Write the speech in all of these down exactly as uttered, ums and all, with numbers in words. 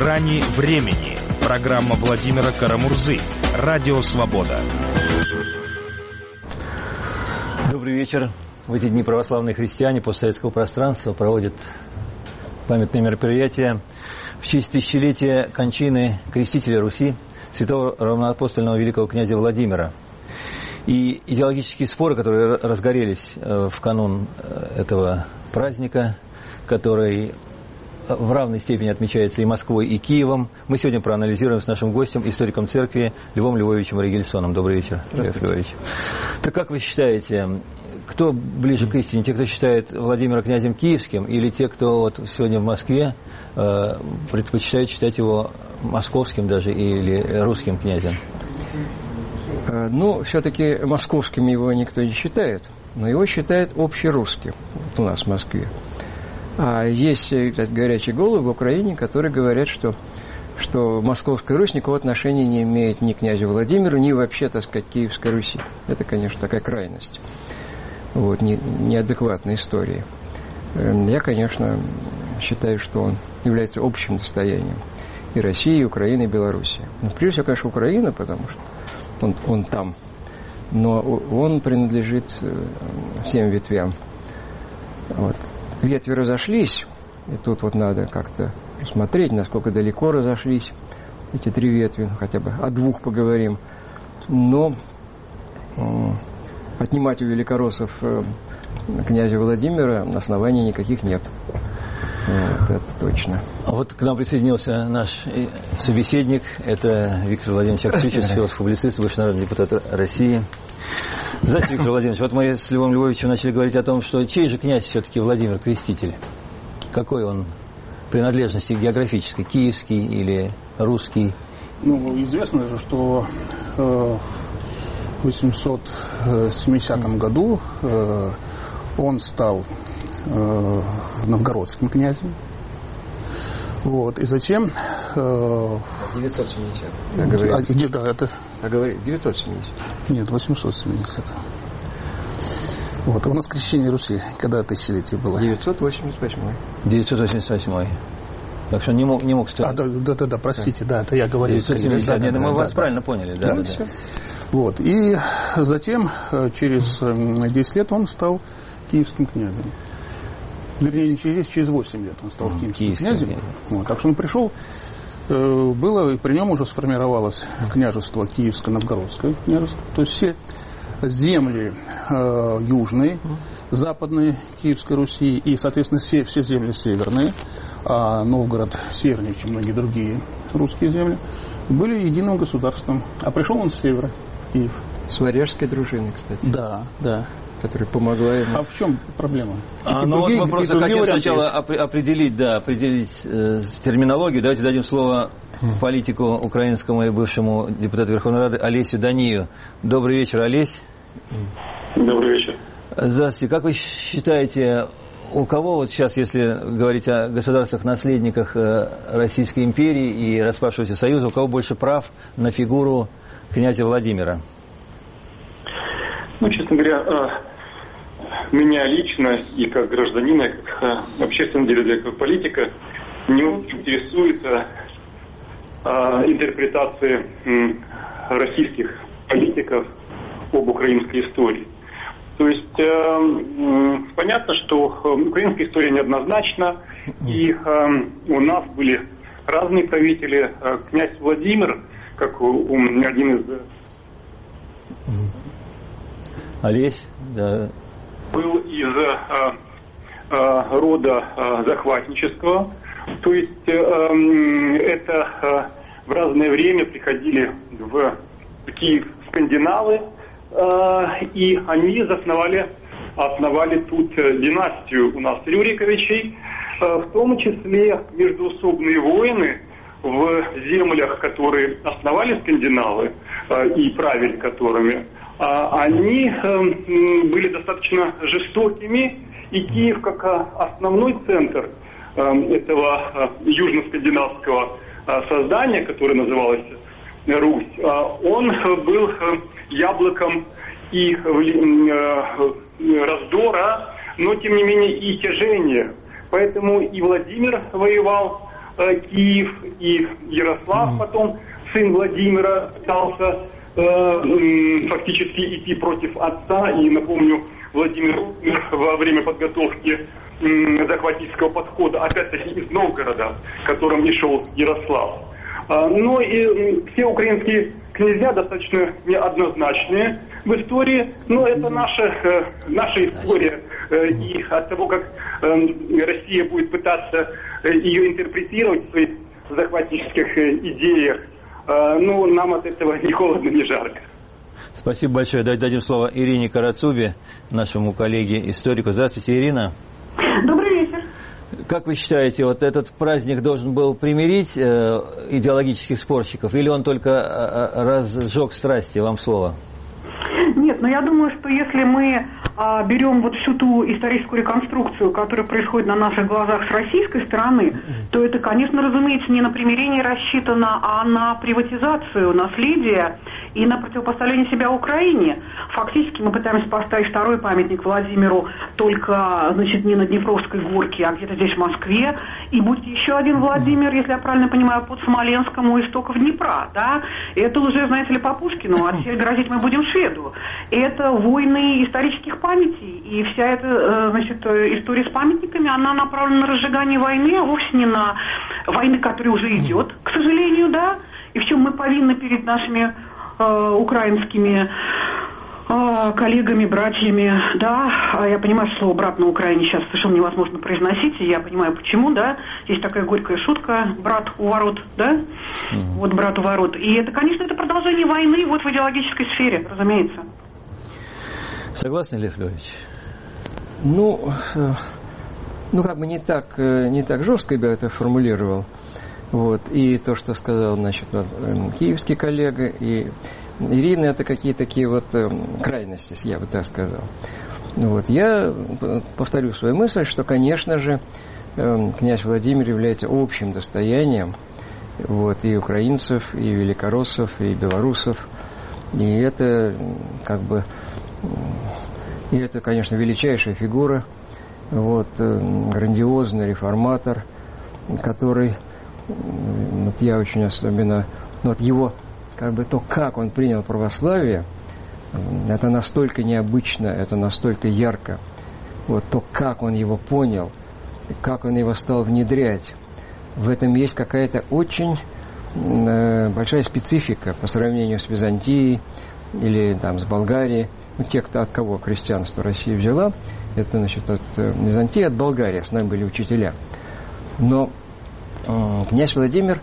грани времени. Программа Владимира Карамурзы. Радио Свобода. Добрый вечер. В эти дни православные христиане постсоветского пространства проводят памятные мероприятия в честь тысячелетия кончины крестителя Руси, святого равноапостольного великого князя Владимира. И идеологические споры, которые разгорелись в канун этого праздника, который в равной степени отмечается и Москвой, и Киевом, мы сегодня проанализируем с нашим гостем, историком церкви Львом Львовичем Ригельсоном. Добрый вечер, Лев Львович. Так как вы считаете, кто ближе к истине? Те, кто считает Владимира князем киевским, или те, кто вот сегодня в Москве э, предпочитают считать его московским даже или русским князем? Ну, все-таки московским его никто не считает, но его считают общерусским вот у нас в Москве. А есть, так, горячие головы в Украине, которые говорят, что, что Московская Русь никакого отношения не имеет ни к князю Владимиру, ни вообще, так сказать, Киевской Руси. Это, конечно, такая крайность. Вот, не, неадекватная история. Я, конечно, считаю, что он является общим достоянием и России, и Украины, и Белоруссии. Но, прежде всего, конечно, Украина, потому что он, он там. Но он принадлежит всем ветвям. Вот. Ветви разошлись, и тут вот надо как-то посмотреть, насколько далеко разошлись эти три ветви, хотя бы о двух поговорим. Но э, отнимать у великороссов э, князя Владимира оснований никаких нет. Вот, это точно. А вот к нам присоединился наш собеседник, это Виктор Владимирович Аксичев, философ-публицист, бывший народный депутат России. Здравствуйте, Виктор Владимирович. Вот мы с Львом Львовичем начали говорить о том, что чей же князь все-таки Владимир Креститель? Какой он принадлежности географической? Киевский или русский? Ну, известно же, что э, в восемьсот семидесятом году э, он стал э, новгородским князем. Вот. И затем... Э, девятьсот семидесят. А, где, да, это... А говорит, девятьсот семьдесят. Нет, восемьсот семьдесят. Вот. А у нас крещение Руси, когда тысячелетие было? девятьсот восемьдесят восьмой. девятьсот восемьдесят восьмой. Так что он не мог, не мог стоять. А, да, да, да, да, простите, да, это я говорил. девятьсот семьдесят. Нет, да, мы да, вас да, правильно да. поняли, да. да, да, да. Вот. И затем, через десять лет, он стал киевским князем. Вернее, не через десять, через восемь лет он стал киевским, киевским князем. Вот. Так что он пришел, э, было, и при нем уже сформировалось княжество Киевско-Новгородское княжество. То есть все земли э, южные, западные Киевской Руси и, соответственно, все, все земли северные, а Новгород севернее, чем многие другие русские земли, были единым государством. А пришел он с севера, Киев. С варяжской дружиной, кстати. Да, да. Которая помогла ему. А в чем проблема? А, ну вот мы просто хотим сначала определить, да, определить э, терминологию. Давайте дадим слово политику украинскому и бывшему депутату Верховной Рады Олесю Данию. Добрый вечер, Олесь. Добрый вечер. Здравствуйте. Как вы считаете, у кого вот сейчас, если говорить о государствах-наследниках Российской империи и распавшегося союза, у кого больше прав на фигуру князя Владимира? Ну, честно говоря, меня лично и как гражданина, и как общественного деятеля, как политика, не интересует интерпретация российских политиков об украинской истории. То есть э, понятно, что украинская история неоднозначна, и э, у нас были разные правители. Князь Владимир, как у, у один из... Олесь, да. Был из э, э, рода э, захватнического, то есть э, э, это э, в разное время приходили в Киев скандинавы, и они основали, основали тут династию у нас Рюриковичей, в том числе междоусобные войны в землях, которые основали скандинавы и правили которыми, они были достаточно жестокими, и Киев как основной центр этого южно-скандинавского создания, которое называлось Русь, он был яблоком и раздора, но тем не менее и тяжения. Поэтому и Владимир воевал э, Киев и Ярослав, потом сын Владимира пытался э, фактически идти против отца. И напомню, Владимир во время подготовки э, захватительского подхода, опять-таки из Новгорода, которым и шел Ярослав. Э, но и все украинские князья достаточно неоднозначные в истории, но это наша, э, наша история. Э, и от того, как э, Россия будет пытаться э, ее интерпретировать в своих захватнических э, идеях, э, ну, нам от этого ни холодно, ни жарко. Спасибо большое. Давайте дадим слово Ирине Карацубе, нашему коллеге-историку. Здравствуйте, Ирина. Добрый вечер. Как вы считаете, вот этот праздник должен был примирить э, идеологических спорщиков, или он только э, разжег страсти? Вам слово. Нет, но я думаю, что если мы а, берем вот всю ту историческую реконструкцию, которая происходит на наших глазах с российской стороны, то это, конечно, разумеется, не на примирение рассчитано, а на приватизацию наследия и на противопоставление себя Украине. Фактически мы пытаемся поставить второй памятник Владимиру только, значит, не на Днепровской горке, а где-то здесь в Москве. И будет еще один Владимир, если я правильно понимаю, под Смоленском у истоков Днепра, да? Это уже, знаете ли, по Пушкину, а теперь грозить мы будем шведу. Это войны исторических памятей, и вся эта, значит, история с памятниками, она направлена на разжигание войны, а вовсе не на войны, которая уже идет, к сожалению, да, и в чем мы повинны перед нашими э, украинскими э, коллегами, братьями, да, я понимаю, что слово «брат» на Украине сейчас совершенно невозможно произносить, и я понимаю, почему, да, есть такая горькая шутка «брат у ворот», да, mm-hmm. вот «брат у ворот», и это, конечно, это продолжение войны вот в идеологической сфере, разумеется. Согласны, Лев Львович? Ну, ну как бы не так, не так жестко я это формулировал. Вот. И то, что сказал, значит, вот, киевский коллега, и Ирина, это какие-то такие вот крайности, я бы так сказал. Вот. Я повторю свою мысль, что, конечно же, князь Владимир является общим достоянием вот, и украинцев, и великороссов, и белорусов. И это как бы... И это, конечно, величайшая фигура, вот, грандиозный реформатор, который, вот я очень особенно, вот его, как бы то, как он принял православие, это настолько необычно, это настолько ярко, вот то, как он его понял, как он его стал внедрять, в этом есть какая-то очень э, большая специфика по сравнению с Византией или там с Болгарией. Ну, те, кто, от кого христианство Россия взяла, это, значит, от Византии, от Болгарии, с нами были учителя. Но э, князь Владимир,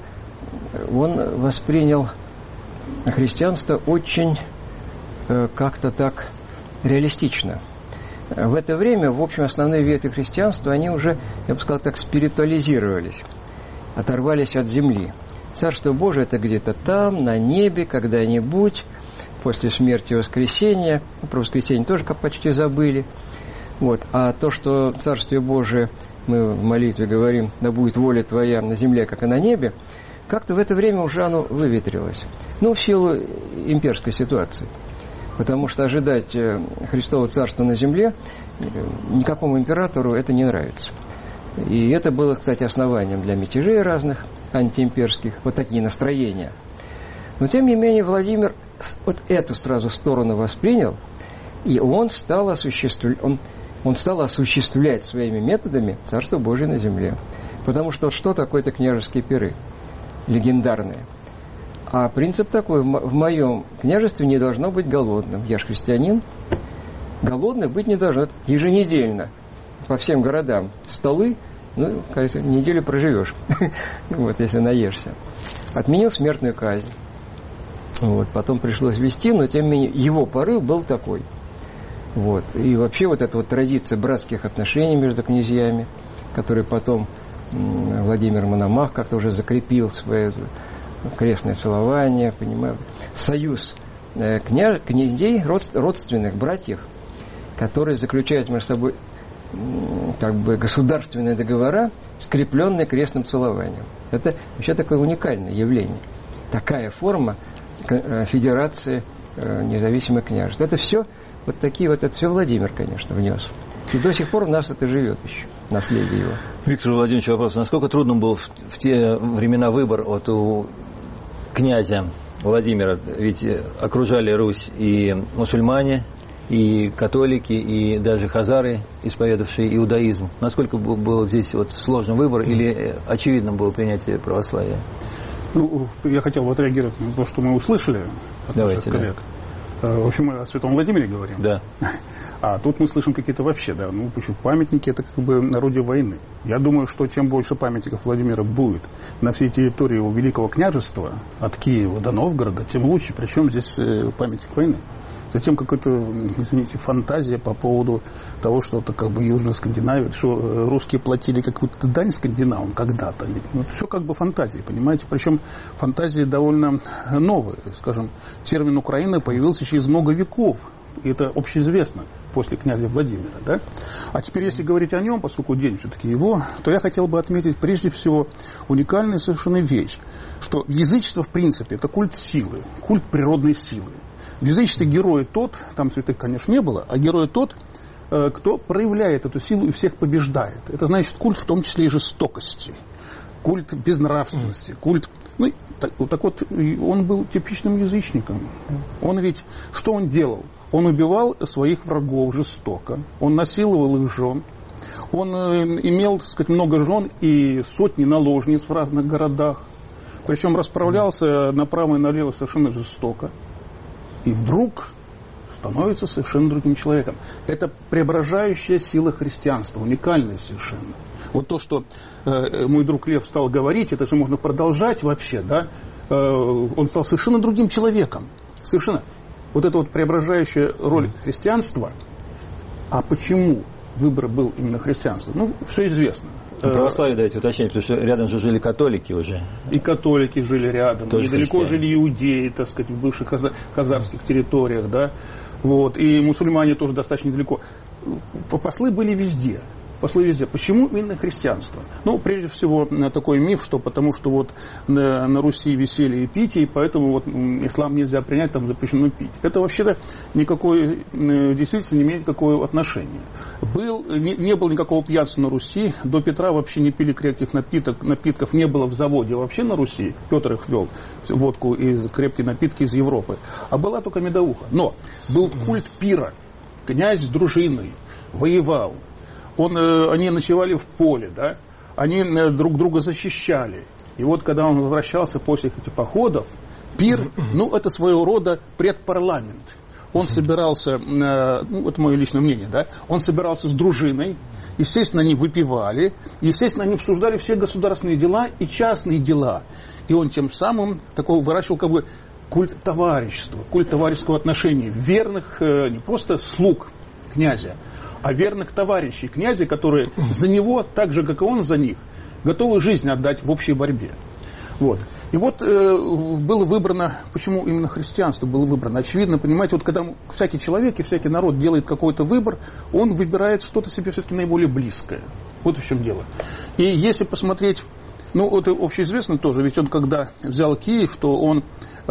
он воспринял христианство очень э, как-то так реалистично. В это время, в общем, основные ветви христианства, они уже, я бы сказал так, спиритуализировались, оторвались от земли. Царство Божие – это где-то там, на небе, когда-нибудь, после смерти и воскресения. Про воскресение тоже как почти забыли. Вот. А то, что Царствие Божие, мы в молитве говорим, да будет воля Твоя на земле, как и на небе, как-то в это время уже оно выветрилось. Ну, в силу имперской ситуации. Потому что ожидать Христового Царства на земле никакому императору это не нравится. И это было, кстати, основанием для мятежей разных антиимперских, вот такие настроения. Но, тем не менее, Владимир вот эту сразу сторону воспринял, и он стал, осуществлять, он, он стал осуществлять своими методами Царство Божие на земле. Потому что вот что такое-то княжеские пиры? Легендарные. А принцип такой: в моем княжестве не должно быть голодным. Я же христианин. Голодным быть не должно. Еженедельно по всем городам столы, ну, кажется, неделю проживешь, вот, если наешься. Отменил смертную казнь. Вот, потом пришлось вести, но тем не менее его порыв был такой. Вот. И вообще вот эта вот традиция братских отношений между князьями, которые потом Владимир Мономах как-то уже закрепил свое крестное целование, понимаю, союз кня... князей, родственных братьев, которые заключают между собой как бы государственные договора, скрепленные крестным целованием. Это вообще такое уникальное явление. Такая форма федерации независимых княжеств. Это все вот такие вот, это все Владимир, конечно, внес. И до сих пор у нас это живет еще, наследие его. Виктор Владимирович, вопрос. Насколько трудным был в, в те времена выбор вот у князя Владимира? Ведь окружали Русь и мусульмане, и католики, и даже хазары, исповедовавшие иудаизм. Насколько был, был здесь вот сложный выбор или очевидным было принятие православия? Ну, я хотел бы отреагировать на то, что мы услышали от Давайте, наших коллег. Да. В общем, мы о Святом Владимире говорим. Да. А тут мы слышим какие-то вообще, да, ну, почему памятники, это как бы орудие войны. Я думаю, что чем больше памятников Владимира будет на всей территории его Великого княжества, от Киева до Новгорода, тем лучше. Причем здесь памятник войны. Затем какая-то, извините, фантазия по поводу того, что это как бы Южная Скандинавия, что русские платили какую-то дань скандинавам когда-то. Ну, это все как бы фантазии, понимаете? Причем фантазии довольно новые. Скажем, термин Украина появился через много веков. И это общеизвестно после князя Владимира. Да? А теперь, если говорить о нем, поскольку день все-таки его, то я хотел бы отметить прежде всего уникальную совершенно вещь, что язычество, в принципе, это культ силы, культ природной силы. В язычестве герой тот, там святых, конечно, не было, а герой тот, кто проявляет эту силу и всех побеждает. Это значит культ в том числе и жестокости, культ безнравственности, культ... Ну, так, так вот, он был типичным язычником. Он ведь... Что он делал? Он убивал своих врагов жестоко, он насиловал их жен, он имел, так сказать, много жен и сотни наложниц в разных городах, причем расправлялся направо и налево совершенно жестоко. И вдруг становится совершенно другим человеком. Это преображающая сила христианства, уникальная совершенно. Вот то, что э, мой друг Лев стал говорить, это же можно продолжать вообще, да? Э, он стал совершенно другим человеком. Совершенно. Вот эта вот преображающая роль христианства. А почему выбор был именно христианство? Ну, все известно. Православие, давайте уточнять, потому что рядом же жили католики уже. И католики жили рядом, тоже недалеко христиане. Жили иудеи, так сказать, в бывших хазарских территориях, да, вот, и мусульмане тоже достаточно далеко. Послы были везде. Послы везде. Почему именно христианство? Ну, прежде всего, такой миф, что потому что вот на, на Руси веселье и питье, и поэтому вот ислам нельзя принять, там запрещено пить. Это вообще-то никакой, действительно не имеет никакого отношения. Был, не, не было никакого пьянства на Руси. До Петра вообще не пили крепких напиток, напитков, не было в заводе вообще на Руси. Петр их вел, водку и крепкие напитки из Европы. А была только медовуха. Но был культ пира. Князь с дружиной воевал. Он, э, они ночевали в поле, да? Они э, друг друга защищали. И вот когда он возвращался после этих походов, пир, ну, это своего рода предпарламент. Он собирался, э, ну, это мое личное мнение, да? Он собирался с дружиной, естественно, они выпивали, естественно, они обсуждали все государственные дела и частные дела. И он тем самым такого выращивал как бы культ товарищества, культ товарищеского отношения, верных э, не просто слуг князя, а верных товарищей князя, которые за него, так же, как и он за них, готовы жизнь отдать в общей борьбе. Вот. И вот э, было выбрано, почему именно христианство было выбрано. Очевидно, понимаете, вот когда всякий человек и всякий народ делает какой-то выбор, он выбирает что-то себе все-таки наиболее близкое. Вот в чем дело. И если посмотреть, ну, это общеизвестно тоже, ведь он когда взял Киев, то он э,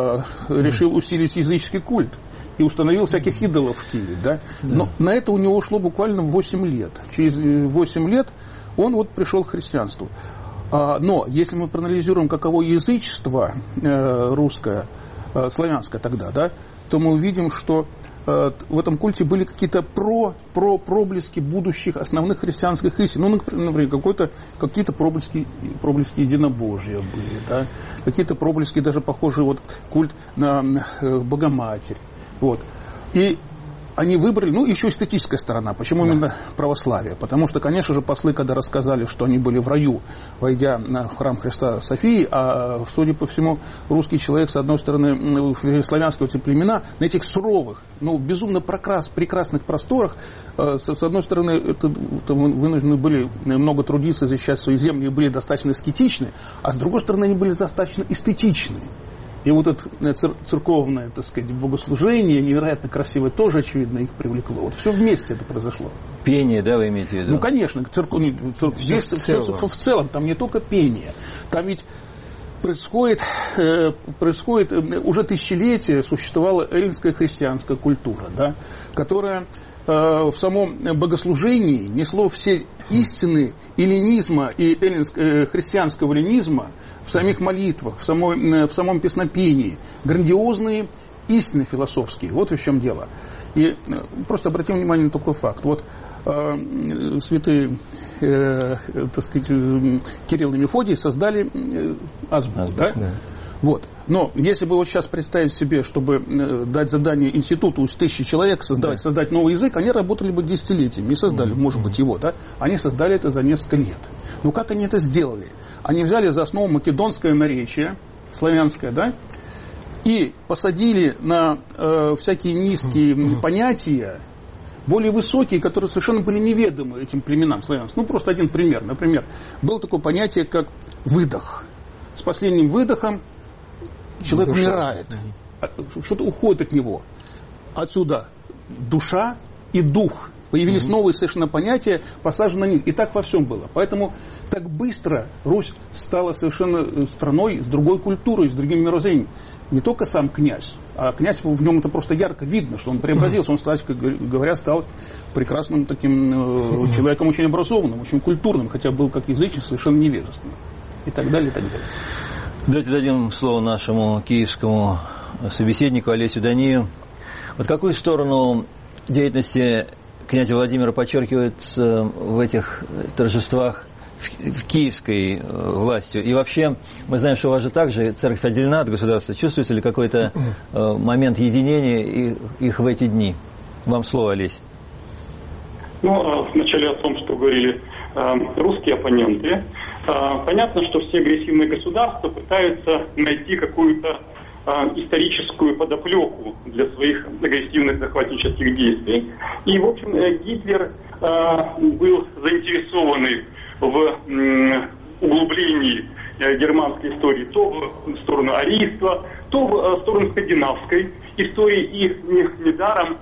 решил усилить языческий культ. И установил всяких идолов в Киеве, да? Да. Но на это у него ушло буквально восемь лет. Через восемь лет он вот пришел к христианству. А, но если мы проанализируем, каково язычество э, русское, э, славянское тогда, да, то мы увидим, что э, в этом культе были какие-то про, про, проблески будущих основных христианских истин. Ну, например, какой-то, какие-то проблески, проблески единобожия были, да? Какие-то проблески, даже похожие вот культ на э, Богоматерь. Вот. И они выбрали, ну, еще эстетическая сторона. Почему да. именно православие? Потому что, конечно же, послы, когда рассказали, что они были в раю, войдя на храм Христа Софии, а, судя по всему, русский человек, с одной стороны, славянские эти племена, на этих суровых, ну, безумно прокрас, прекрасных просторах, с, с одной стороны, это, это вынуждены были много трудиться, защищать свои земли, и были достаточно аскетичны, а с другой стороны, они были достаточно эстетичны. И вот это цер- церковное, так сказать, богослужение, невероятно красивое, тоже, очевидно, их привлекло. Вот все вместе это произошло. Пение, да, вы имеете в виду? Ну, конечно, церковь, церковь, весь, в, целом. В, в целом, там не только пение. Там ведь происходит, э, происходит э, уже тысячелетия существовала эллинская христианская культура, да, которая в самом богослужении несло все истины эллинизма и христианского эллинизма в самих молитвах, в, самой, в самом песнопении, грандиозные истины философские. Вот в чем дело. И просто обратим внимание на такой факт. Вот э, святые э, так сказать, Кирилл и Мефодий создали э, азбуку. Азбук, да? Да. Вот. Но если бы вот сейчас представить себе, чтобы дать задание институту из тысячи человек создать, да. создать новый язык, они работали бы десятилетиями и создали, mm-hmm. может быть, его. Да? Они создали это за несколько лет. Но как они это сделали? Они взяли за основу македонское наречие, славянское, да, и посадили на э, всякие низкие mm-hmm. понятия, более высокие, которые совершенно были неведомы этим племенам славянским. Ну, просто один пример. Например, было такое понятие, как выдох. С последним выдохом человек душа. Умирает, что-то уходит от него. Отсюда душа и дух. Появились mm-hmm. новые совершенно понятия, посажены на них. И так во всем было. Поэтому так быстро Русь стала совершенно страной с другой культурой, с другим мировоззрением. Не только сам князь, а князь, в нем это просто ярко видно, что он преобразился. Он, кстати говоря, стал прекрасным таким э, человеком, очень образованным, очень культурным, хотя был как язычник совершенно невежественным. И так далее, и так далее. Давайте дадим слово нашему киевскому собеседнику Олесю Данию. Вот какую сторону деятельности князя Владимира подчеркивается в этих торжествах в киевской властью? И вообще, мы знаем, что у вас же также церковь отделена от государства. Чувствуется ли какой-то момент единения их в эти дни? Вам слово, Олесь. Ну, вначале о том, что говорили русские оппоненты. Понятно, что все агрессивные государства пытаются найти какую-то историческую подоплеку для своих агрессивных захватнических действий. И, в общем, Гитлер был заинтересованный в углублении германской истории то в сторону арийства, то в сторону скандинавской истории. И недаром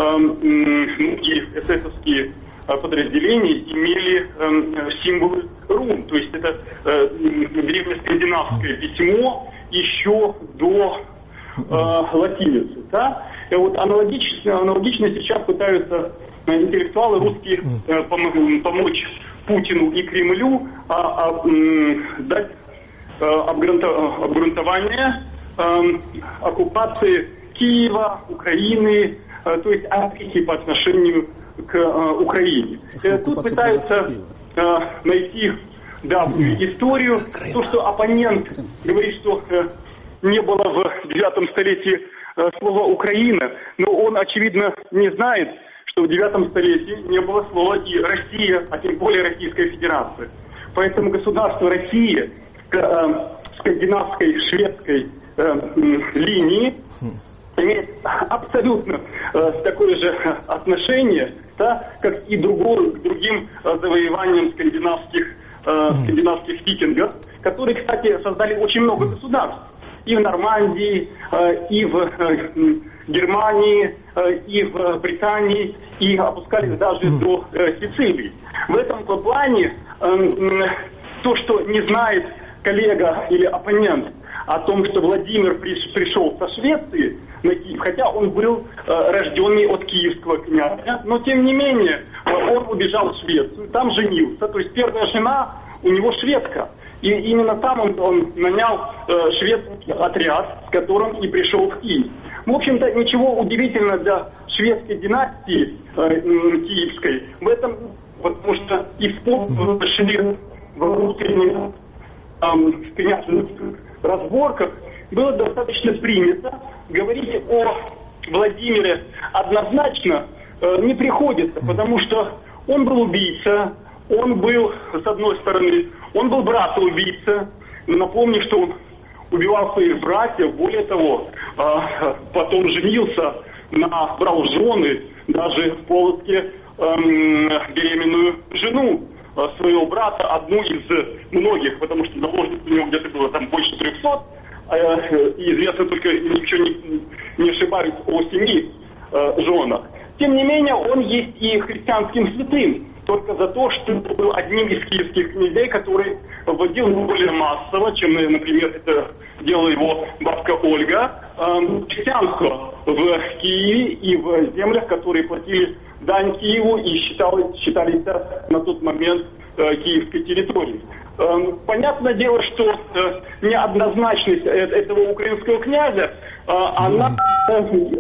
многие эсэсовские подразделения имели э, символы рун. То есть это э, древнескандинавское письмо еще до э, латиницы. Да? И вот аналогично, аналогично сейчас пытаются интеллектуалы русские э, пом- помочь Путину и Кремлю а, а, м, дать э, обгрунта- обгрунтование э, оккупации Киева, Украины, э, то есть агрессии по отношению к э, Украине. Э, тут пытаются э, найти давнюю историю. То, что оппонент говорит, что э, не было в девятом столетии э, слова «Украина», но он, очевидно, не знает, что в девятом столетии не было слова и «Россия», а тем более Российская Федерация. Поэтому государство Россия к э, скандинавской, шведской э, линии имеет абсолютно э, такое же отношение, да, как и другое, к другим э, завоеваниям скандинавских, э, скандинавских викингов, которые, кстати, создали очень много государств. И в Нормандии, э, и в э, Германии, э, и в Британии, и опускались даже до э, Сицилии. В этом плане э, э, то, что не знает коллега или оппонент о том, что Владимир пришел со Швеции на Киев, хотя он был э, рожденный от киевского князя, но тем не менее э, он убежал в Швецию, там женился, то есть первая жена у него шведка, и именно там он, он нанял э, шведский отряд, с которым и пришел в Киев. В общем-то, ничего удивительного для шведской династии э, киевской в этом, потому что и способы пошли в внутренних э, княжеских разборках было достаточно принято. Говорить о Владимире однозначно э, не приходится, потому что он был убийца, он был, с одной стороны, он был брат-убийца. Напомню, что он убивал своих братьев, более того, э, потом женился на, брал в жены даже в Полоцке э, беременную жену своего брата, одну из многих, потому что наложниц у него где-то было там больше трехсот, и известно только, ничего не, не ошибаюсь, о семи э, женах. Тем не менее, он есть и христианским святым, только за то, что был одним из киевских князей, который вводил более массово, чем, например, это делала его бабка Ольга, э, христианство в Киеве и в землях, которые платили дань Киеву и считалось, считались на тот момент э, киевской территорией. Э, понятное дело, что э, неоднозначность этого украинского князя, э, она э,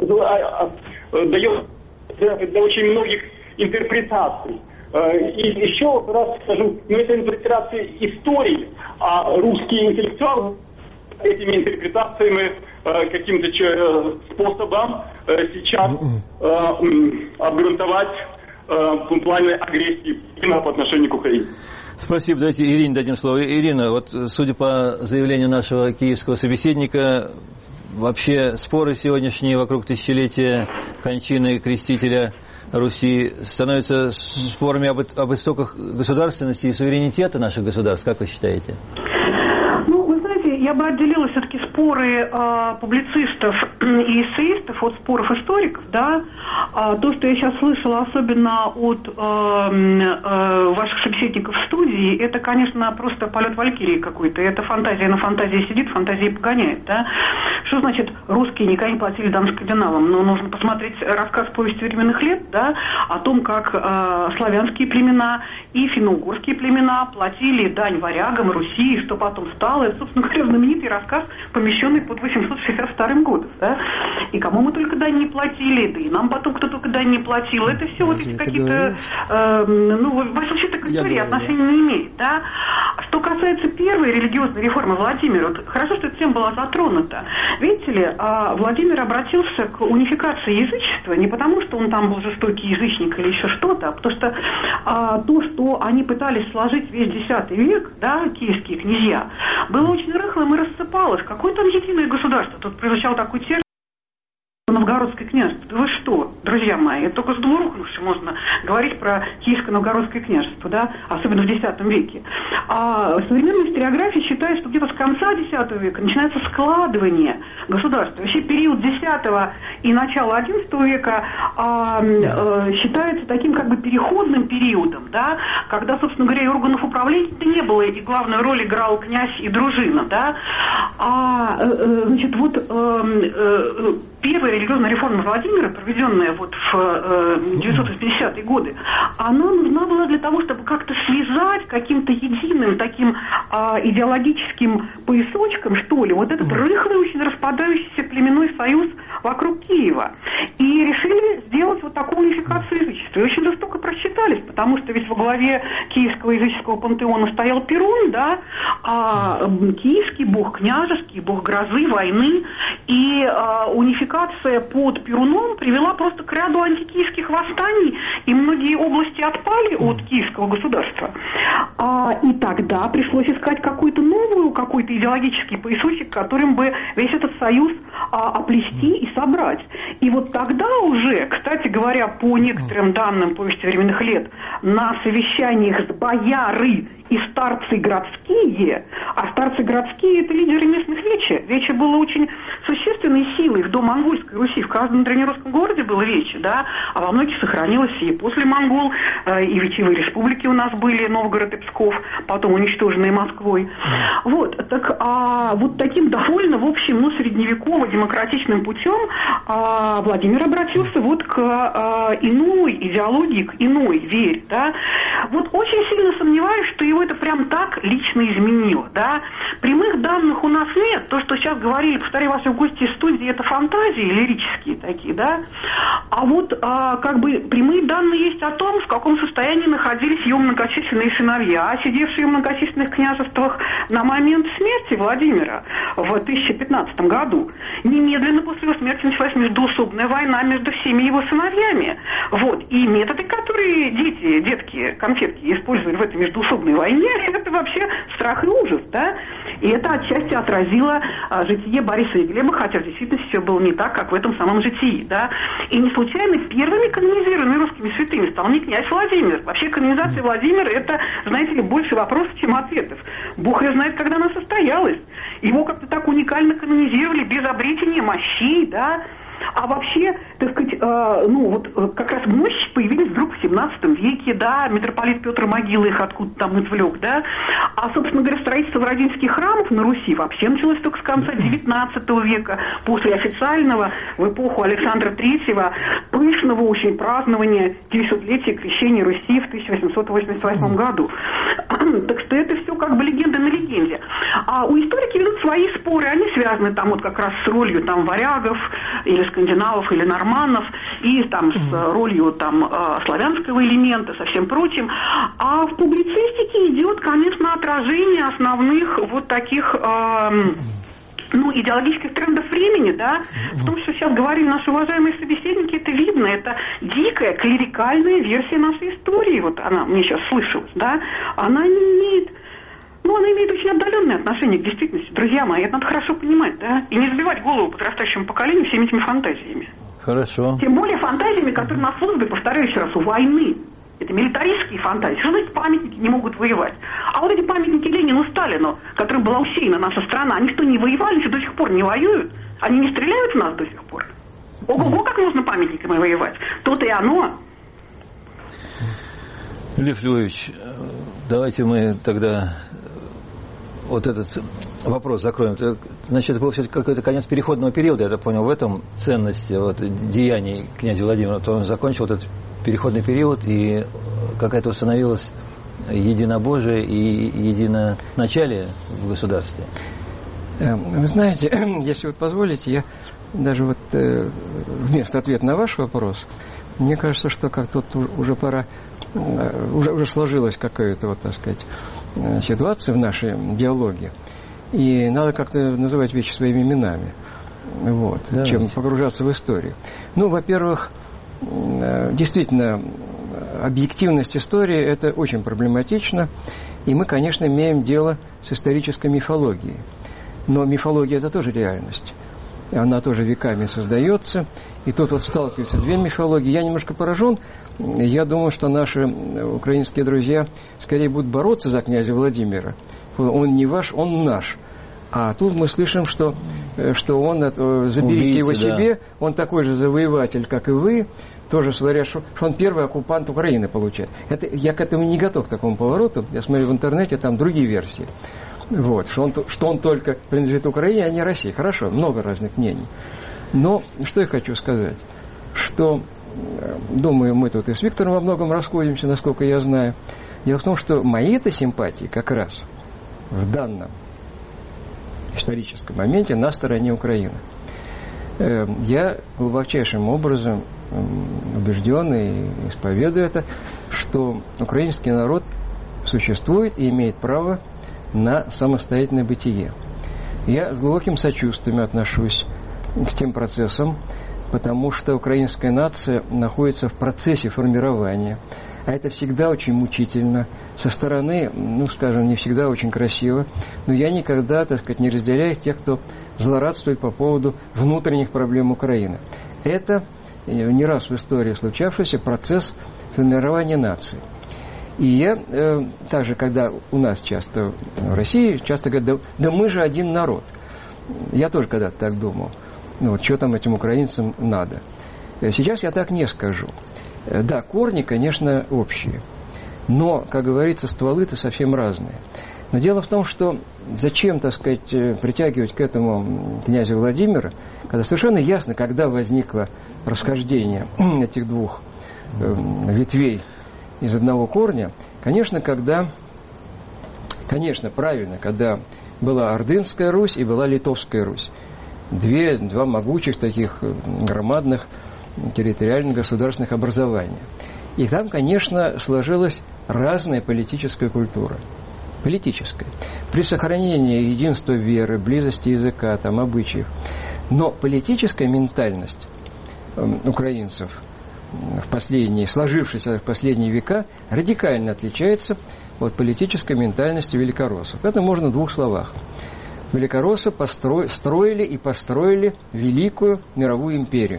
э, дает для очень многих интерпретаций. И еще раз скажу, ну это интерпретация истории, а русские интеллектуалы этими интерпретациями э, каким-то э, способом э, сейчас э, обґрунтовать э, планы агрессии по отношению к Украине. Спасибо. Давайте Ирине дадим слово. Ирина, вот судя по заявлению нашего киевского собеседника, вообще споры сегодняшние вокруг тысячелетия кончины крестителя Руси становятся спорами об, об истоках государственности и суверенитета наших государств, как вы считаете? Ну, вы знаете, я бы отделила все-таки споры э, публицистов и эссеистов от споров историков, да. А то, что я сейчас слышала, особенно от э, э, ваших собеседников в студии, это, конечно, просто полет валькирии какой-то. Это фантазия на фантазии сидит, фантазии погоняет, да. Что значит русские никогда не платили дань скандинавам? Ну, нужно посмотреть рассказ «Повесть временных лет», да, о том, как э, славянские племена и финно-угорские племена платили дань варягам, Руси, и что потом стало. Это, собственно говоря, знаменитый рассказ, помещенный под восемьсот шестьдесят вторым годом, да. И кому мы только дань не платили, да и нам потом кто только дань не платил. Это все вот эти какие-то, э, ну, во всем случае, к истории отношения не имеет, да. Что касается первой религиозной реформы Владимира, вот хорошо, что эта тема была затронута. Видите ли, Владимир обратился к унификации язычества не потому, что он там был жестокий язычник или еще что-то, а потому что а, то, что они пытались сложить весь десятый век, да, киевские князья, было очень рыхлым и рассыпалось. Какое там единое государство? Тут прозвучал такой термин. Новгородское княжество. Да вы что, друзья мои, это только с двурухнувши можно говорить про Киевско-Новгородское княжество, да, особенно в десятом веке. А современная историография считает, что где-то с конца десятого века начинается складывание государства. Вообще период десятого и начала одиннадцатого века а, а, считается таким как бы переходным периодом, да, когда, собственно говоря, и органов управления не было, и главную роль играл князь и дружина, да. А, значит, вот первая религиозная реформа Владимира, проведенная вот в э, девятьсот восьмидесятые годы, она нужна была для того, чтобы как-то связать каким-то единым таким э, идеологическим поясочком, что ли, вот этот рыхлый, очень распадающийся племенной союз вокруг Киева. И решили сделать вот такую унификацию язычества. И очень жестоко просчитались, потому что ведь во главе киевского языческого пантеона стоял Перун, да, а киевский бог княжеский, бог грозы, войны, и э, унификация под Перуном привела просто к ряду антикиевских восстаний, и многие области отпали от киевского государства. А, и тогда пришлось искать какую-то новую, какой-то идеологический поясочек, которым бы весь этот союз а, оплести и собрать. И вот тогда уже, кстати говоря, по некоторым данным повести временных лет, на совещаниях с бояры и старцы городские, а старцы городские — это лидеры местных веча. Вече было очень существенной силой в домонгольской Руси. В каждом древнерусском городе было вече, да, а во многих сохранилось и после монгол, и вечевые республики у нас были, Новгород и Псков, потом уничтоженные Москвой. Вот, так, а, вот таким довольно, в общем, ну, средневеково-демократичным путем а, Владимир обратился вот к а, иной идеологии, к иной вере, да. Вот очень сильно сомневаюсь, что его это прям так лично изменило, да. Прямых данных у нас нет. То, что сейчас говорили, повторяю, ваши гости из студии, это фантазии лирические такие, да. А вот а, как бы прямые данные есть о том, в каком состоянии находились ее многочисленные сыновья, сидевшие в многочисленных княжествах на момент смерти Владимира в тысяча пятнадцатом году. Немедленно после его смерти началась междоусобная война между всеми его сыновьями. Вот. И методы, которые дети, детки, конфетки использовали в этой междоусобной войне, это вообще страх и ужас, да. И это отчасти отразило а, житие Бориса и Глеба, хотя в действительности все было не так, как в этом самом житии, да. И не случайно первыми канонизированными русскими святыми стал не князь Владимир. Вообще канонизация Владимира — это, знаете ли, больше вопросов, чем ответов. Бог ее знает, когда она состоялась. Его как-то так уникально канонизировали, без обретения мощей, да. А вообще, так сказать, э, ну вот как раз мощи появились вдруг в семнадцатом веке, да, митрополит Петр Могила их откуда-то там извлек, да. А, собственно говоря, строительство Бородинских храмов на Руси вообще началось только с конца девятнадцатого века, после официального, в эпоху Александра Третьего, пышного очень празднования девятисотлетия крещения Руси в тысяча восемьсот восемьдесят восьмом году. Так что это все как бы легенда на легенде. А у историки ведут свои споры, они связаны там вот как раз с ролью там варягов, или скандинавов, или норманнов, и там с ролью там славянского элемента, со всем прочим. А в публицистике идет, конечно, отражение основных вот таких... Э, ну, идеологических трендов времени, да, в том, что сейчас говорили наши уважаемые собеседники, это видно, это дикая, клерикальная версия нашей истории, вот она мне сейчас слышалась, да, она не имеет, ну, она имеет очень отдаленное отношение к действительности, друзья мои, это надо хорошо понимать, да, и не забивать голову подрастающему поколению всеми этими фантазиями. Хорошо. Тем более фантазиями, которые нас создали, повторяю еще раз, у войны. Это милитаристские фантазии. Что значит памятники не могут воевать? А вот эти памятники Ленину, Сталину, которым была усеяна наша страна, они что, не воевали, что до сих пор не воюют? Они не стреляют в нас до сих пор? Ого-го, как можно памятниками воевать? То-то и оно. Лев Львович, давайте мы тогда вот этот вопрос закроем. Значит, это был все-таки какой-то конец переходного периода, я так понял, в этом ценности вот, деяний князя Владимира. То он закончил этот переходный период, и какая-то установилась единобожие и единоначалие в государстве. Вы знаете, если вот позволите, я даже вот вместо ответа на ваш вопрос, мне кажется, что как тут уже пора, уже, уже сложилась какая-то, вот, так сказать, ситуация в нашей диалоге, и надо как-то называть вещи своими именами, вот, чем погружаться в историю. Ну, во-первых, действительно, объективность истории – это очень проблематично, и мы, конечно, имеем дело с исторической мифологией. Но мифология – это тоже реальность. Она тоже веками создается, и тут вот сталкиваются две мифологии. Я немножко поражен. Я думаю, что наши украинские друзья скорее будут бороться за князя Владимира. Он не ваш, он наш. А тут мы слышим, что, что он, это, заберите Убийцы, его себе, да. Он такой же завоеватель, как и вы, тоже говорят, что, что он первый оккупант Украины получает. Это, я к этому не готов, к такому повороту. Я смотрю в интернете, там другие версии. Вот, что, он, что он только принадлежит Украине, а не России. Хорошо, много разных мнений. Но что я хочу сказать, что, думаю, мы тут и с Виктором во многом расходимся, насколько я знаю. Дело в том, что мои-то симпатии как раз в данном историческом моменте на стороне Украины. Я глубочайшим образом убежден и исповедую это, что украинский народ существует и имеет право на самостоятельное бытие. Я с глубоким сочувствием отношусь к тем процессам, потому что украинская нация находится в процессе формирования, а это всегда очень мучительно. Со стороны, ну, скажем, не всегда очень красиво, но я никогда, так сказать, не разделяю тех, кто злорадствует по поводу внутренних проблем Украины. Это не раз в истории случавшийся процесс формирования нации. И я э, также, когда у нас часто в России, часто говорят, да, да мы же один народ. Я тоже когда-то так думал. Ну вот, что там этим украинцам надо. Сейчас я так не скажу. Да, корни, конечно, общие. Но, как говорится, стволы-то совсем разные. Но дело в том, что зачем, так сказать, притягивать к этому князя Владимира, когда совершенно ясно, когда возникло расхождение этих двух э, ветвей из одного корня, конечно, когда, конечно, правильно, когда была Ордынская Русь и была Литовская Русь. Две, два могучих таких громадных территориальных государственных образования. И там, конечно, сложилась разная политическая культура. Политическая. При сохранении единства веры, близости языка, там, обычаев. Но политическая ментальность украинцев в последние, сложившиеся в последние века, радикально отличается от политической ментальности великороссов. Это можно в двух словах. Великороссы построили, строили и построили великую мировую империю.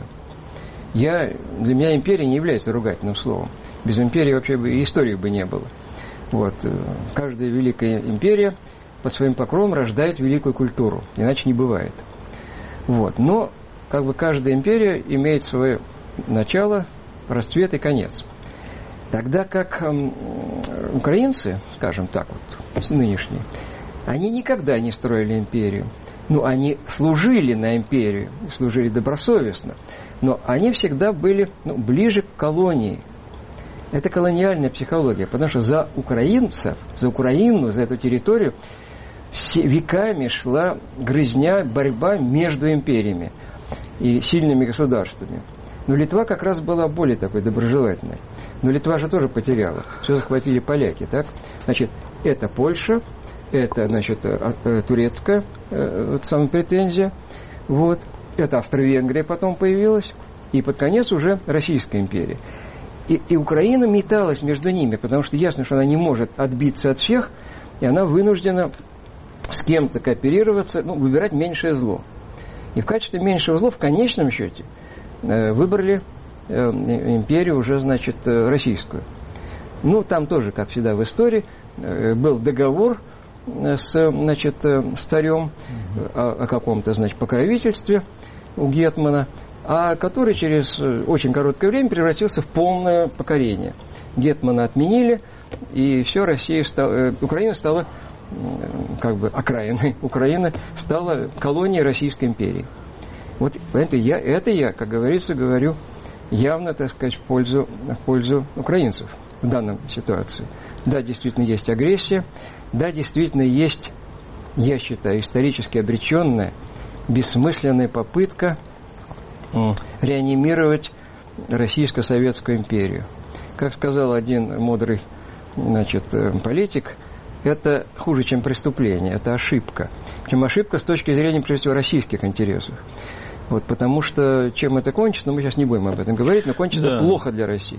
Я, для меня империя не является ругательным словом. Без империи вообще бы и истории бы не было. Вот. Каждая великая империя под своим покровом рождает великую культуру. Иначе не бывает. Вот. Но как бы каждая империя имеет свое начало, расцвет и конец. Тогда как э, украинцы, скажем так, вот, нынешние, они никогда не строили империю. Ну, они служили на империю, служили добросовестно, но они всегда были ну, ближе к колонии. Это колониальная психология, потому что за украинцев, за Украину, за эту территорию все веками шла грызня, борьба между империями и сильными государствами. Но Литва как раз была более такой доброжелательной. Но Литва же тоже потеряла. Все захватили поляки, так? Значит, это Польша, это, значит, турецкая вот, самая претензия. Вот. Это Австро-Венгрия потом появилась. И под конец уже Российская империя. И, и Украина металась между ними, потому что ясно, что она не может отбиться от всех, и она вынуждена с кем-то кооперироваться, ну, выбирать меньшее зло. И в качестве меньшего зла в конечном счете э, выбрали э, империю уже, значит, э, российскую. Ну, там тоже, как всегда в истории, э, был договор э, с, значит, э, с царем э, о, о каком-то, значит, покровительстве у гетмана, а который через очень короткое время превратился в полное покорение. Гетмана отменили, и все, Россия стала, Украина стала как бы окраиной. Украина стала колонией Российской империи. Вот это я, это я, как говорится, говорю явно, так сказать, в пользу, в пользу украинцев в данной ситуации. Да, действительно есть агрессия, да, действительно есть, я считаю, исторически обреченная, бессмысленная попытка реанимировать Российско-Советскую империю. Как сказал один мудрый, значит, политик, это хуже, чем преступление, это ошибка. Причем ошибка с точки зрения, прежде всего, российских интересов. Вот, потому что чем это кончится, мы сейчас не будем об этом говорить, но кончится да. плохо для России.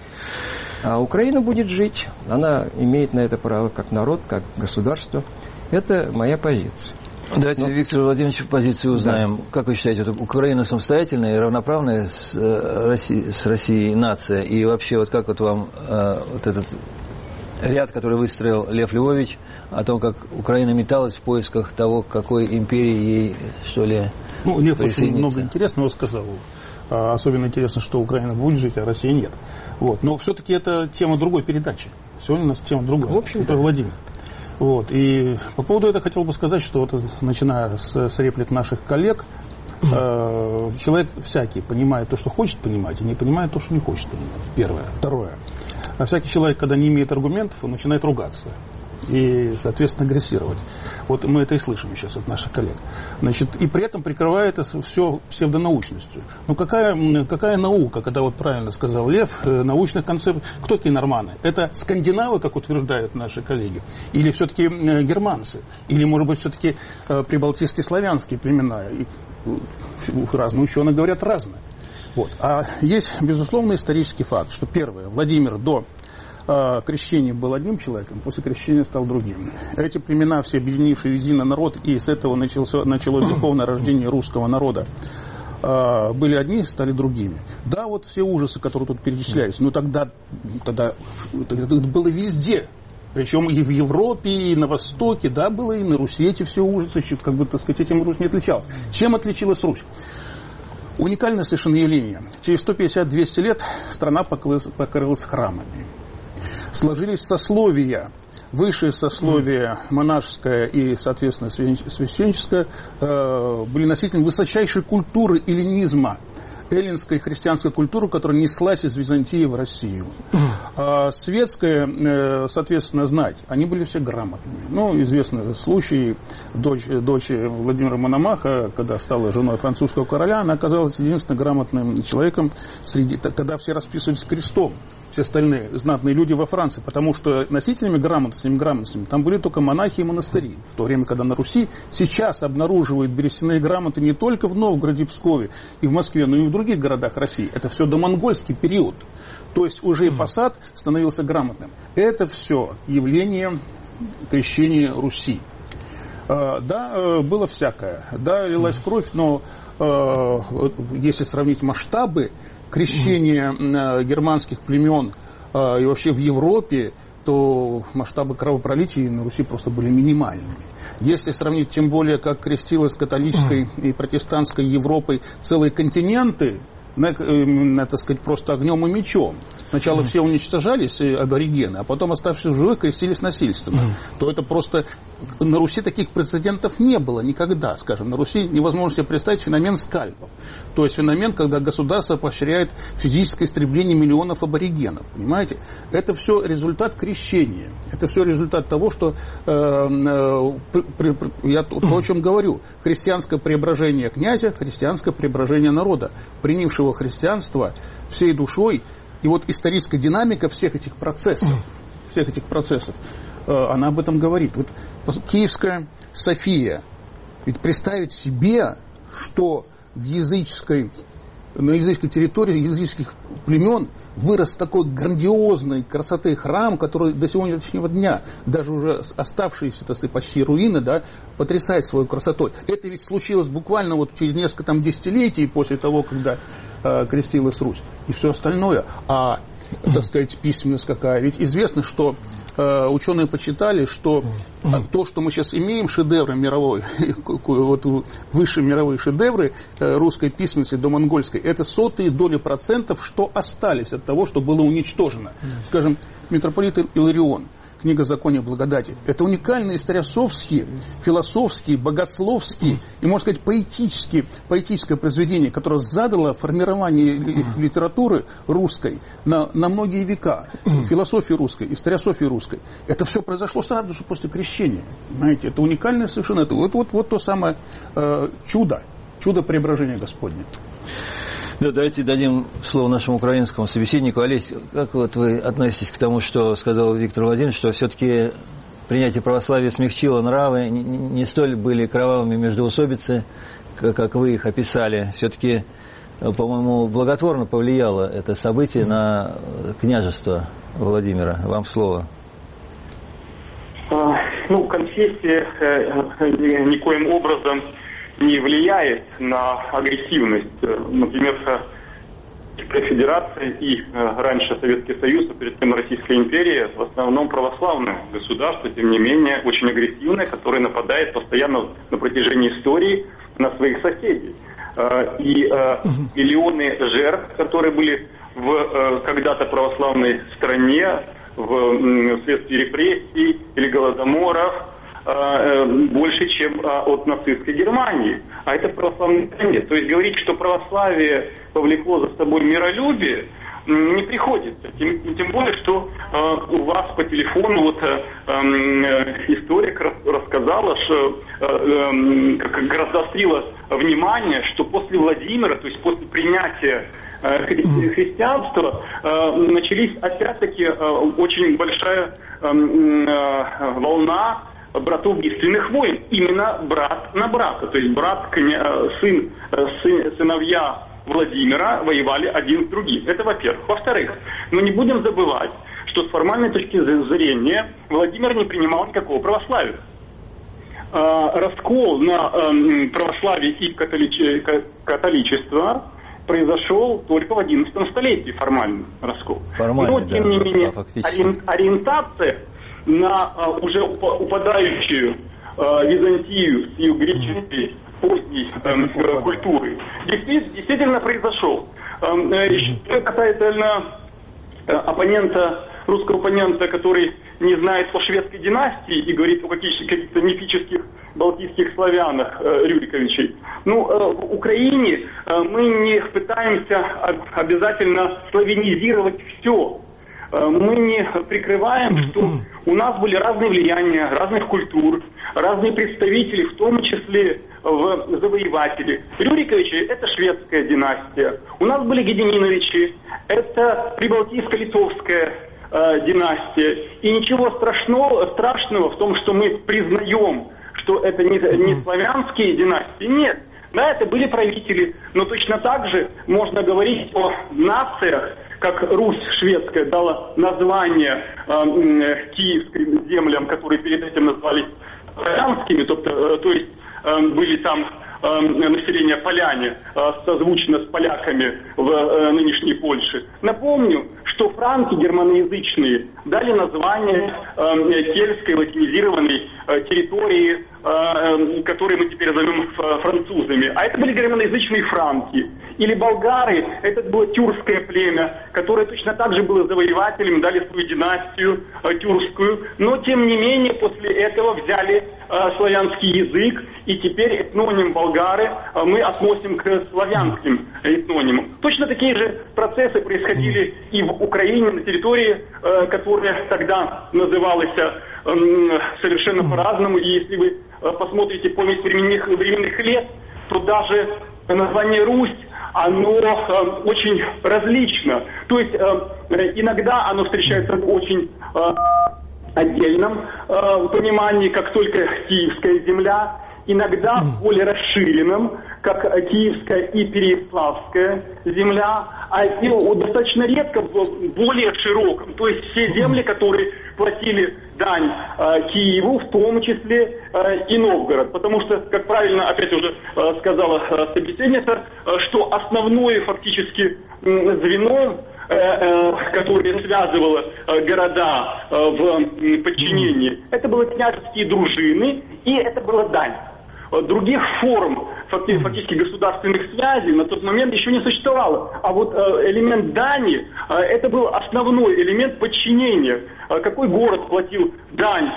А Украина будет жить, она имеет на это право как народ, как государство. Это моя позиция. Давайте Но... Виктор Владимирович позицию узнаем. Да. Как вы считаете, это Украина самостоятельная и равноправная с, Россией, с Россией нация? И вообще, вот как вот вам э, вот этот ряд, который выстроил Лев Львович, о том, как Украина металась в поисках того, к какой империи ей, что ли, ну, Лев очень много интересного сказал. Особенно интересно, что Украина будет жить, а Россия нет. Вот. Но все-таки это тема другой передачи. Сегодня у нас тема другая. В общем-то. Это Владимир. Вот. И по поводу этого хотел бы сказать, что вот, начиная с, с реплик наших коллег, э, человек всякий понимает то, что хочет понимать, и не понимает то, что не хочет понимать. Первое. Второе. А всякий человек, когда не имеет аргументов, он начинает ругаться и, соответственно, агрессировать. Вот мы это и слышим сейчас от наших коллег. Значит, и при этом прикрывает это все псевдонаучностью. Ну, какая, какая наука, когда, вот правильно сказал Лев, научных концептов, кто такие норманы? Это скандинавы, как утверждают наши коллеги? Или все-таки германцы? Или, может быть, все-таки прибалтийские славянские племена? И, разные ученые говорят разное. Вот. А есть, безусловно, исторический факт, что первое, Владимир до э, крещения был одним человеком, после крещения стал другим. Эти племена, все объединившие в единый народ, и с этого начался, началось духовное рождение русского народа, э, были одни, стали другими. Да, вот все ужасы, которые тут перечислялись, но тогда, тогда это было везде. Причем и в Европе, и на Востоке, да, было, и на Руси эти все ужасы, как бы, так сказать, этим Русь не отличалась. Чем отличилась Русь? Уникальное совершенно явление. Через сто пятьдесят - двести лет страна покрылась, покрылась храмами. Сложились сословия. Высшее сословие монашеское и, соответственно, священническое э, были носителями высочайшей культуры эллинизма. Эллинской христианской культуры, которая неслась из Византии в Россию. А светская, соответственно, знать, они были все грамотными. Ну, известный случай, дочь, дочь Владимира Мономаха, когда стала женой французского короля, она оказалась единственным грамотным человеком, среди, тогда все расписывались крестом, все остальные знатные люди во Франции, потому что носителями грамотностями, грамотностями там были только монахи и монастыри. В то время, когда на Руси сейчас обнаруживают берестяные грамоты не только в Новгороде, Пскове и в Москве, но и в других городах России. Это все домонгольский период. То есть уже и посад становился грамотным. Это все явление крещения Руси. Да, было всякое. Да, лилась кровь, но если сравнить масштабы крещения германских племен и вообще в Европе, то масштабы кровопролития на Руси просто были минимальными. Если сравнить, тем более, как крестилась католической и протестантской Европой целые континенты, надо сказать, просто огнем и мечом. Сначала все уничтожались, аборигены, а потом, оставшись в живых, крестились насильственно. То это просто... На Руси таких прецедентов не было никогда, скажем. На Руси невозможно себе представить феномен скальпов. То есть феномен, когда государство поощряет физическое истребление миллионов аборигенов. Понимаете? Это все результат крещения. Это все результат того, что... Э, э, при, при, я то, о чем говорю. Христианское преображение князя, христианское преображение народа, принявшего христианство всей душой. И вот историческая динамика всех этих процессов, всех этих процессов, она об этом говорит. Вот Киевская София. Ведь представить себе, что в языческой, на языческой территории языческих племен вырос такой грандиозной красоты храм, который до сегодняшнего дня, даже уже оставшиеся, так сказать, почти руины, да, потрясает своей красотой. Это ведь случилось буквально вот через несколько там десятилетий после того, когда э, крестилась Русь. И все остальное. А, так сказать, письменность какая. Ведь известно, что э, ученые почитали, что э, то, что мы сейчас имеем, шедевры мировой, вот высшие мировые шедевры э, русской письменности до монгольской, это сотые доли процентов, что остались от того, что было уничтожено. Скажем, митрополит Иларион, книга «Закония благодати». Это уникальные историософские, философские, богословские и, можно сказать, поэтические, поэтическое произведение, которое задало формирование литературы русской на, на многие века. Философии русской, историософии русской. Это все произошло сразу же после крещения. Понимаете? Это уникальное совершенно. Это вот, вот, вот то самое э, чудо. Чудо преображения Господня. Да, давайте дадим слово нашему украинскому собеседнику. Олесь, как вот вы относитесь к тому, что сказал Виктор Владимирович, что все-таки принятие православия смягчило нравы, не столь были кровавыми междоусобицы, как вы их описали. Все-таки, по-моему, благотворно повлияло это событие на княжество Владимира. Вам слово. Ну, конфессия э, никоим образом не влияет на агрессивность. Например, Федерация и раньше Советский Союз, а перед тем Российская империя, в основном православное государство, тем не менее, очень агрессивное, которое нападает постоянно на протяжении истории на своих соседей. И миллионы жертв, которые были в когда-то православной стране, в вследствие репрессий или голодоморов, больше, чем от нацистской Германии. А это в православной стране. То есть говорить, что православие повлекло за собой миролюбие, не приходится. Тем, тем более, что э, у вас по телефону вот, э, э, историк рассказала, что э, э, как раздострила внимание, что после Владимира, то есть после принятия э, хри- христианства, э, начались опять-таки э, очень большая э, э, волна братоубийственных войн. Именно брат на брата. То есть брат, кня... сын, сын, сыновья Владимира воевали один с другим. Это во-первых. Во-вторых, мы не будем забывать, что с формальной точки зрения Владимир не принимал никакого православия. Раскол на православие и католичество произошел только в одиннадцатом столетии, формальный раскол. Формально, но, тем да, не менее, фактически. Ориентация на uh, уже упадающую uh, Византию с ее греческой поздней uh, культурой действительно, действительно произошел. Uh, что касается uh, оппонента, русского оппонента, который не знает о шведской династии и говорит о каких- каких-то мифических балтийских славянах uh, Рюриковичей. Ну, uh, в Украине uh, мы не пытаемся обязательно славянизировать все. Мы не прикрываем, что у нас были разные влияния, разных культур, разные представители, в том числе в завоеватели. Рюриковичи – это шведская династия. У нас были Гедеминовичи, это прибалтийско-литовская э, династия. И ничего страшного, страшного в том, что мы признаем, что это не, не славянские династии. Нет. Да, это были правители, но точно так же можно говорить о нациях, как Русь шведская дала название э, киевским землям, которые перед этим назвались славянскими, то, э, то есть э, были там э, население поляне, э, созвучно с поляками в э, нынешней Польше. Напомню, что франки германоязычные дали название э, кельтской латинизированной э, территории, э, которую мы теперь зовем э, французами. А это были германоязычные франки. Или болгары, это было тюркское племя, которое точно так же было завоевателем, дали свою династию э, тюркскую. Но, тем не менее, после этого взяли э, славянский язык, и теперь этноним болгары э, мы относим к славянским этнонимам. Точно такие же процессы происходили и в Украине, на территории, э, которая тогда называлась э, совершенно по-разному. И если вы э, посмотрите повесть временных, временных лет, то даже название Русь, оно э, очень различно. То есть э, иногда оно встречается в очень э, отдельном э, понимании, как только Киевская земля, иногда в более расширенном, как Киевская и Переяславская земля, а и достаточно редко в более широком. То есть все земли, которые платили дань э, Киеву, в том числе э, и Новгород. Потому что, как правильно опять уже э, сказала э, собеседница, э, что основное фактически э, звено, э, э, которое связывало э, города э, в подчинении, это были княжеские дружины, и это была дань. Других форм фактически государственных связей на тот момент еще не существовало. А вот элемент дани, это был основной элемент подчинения. Какой город платил дань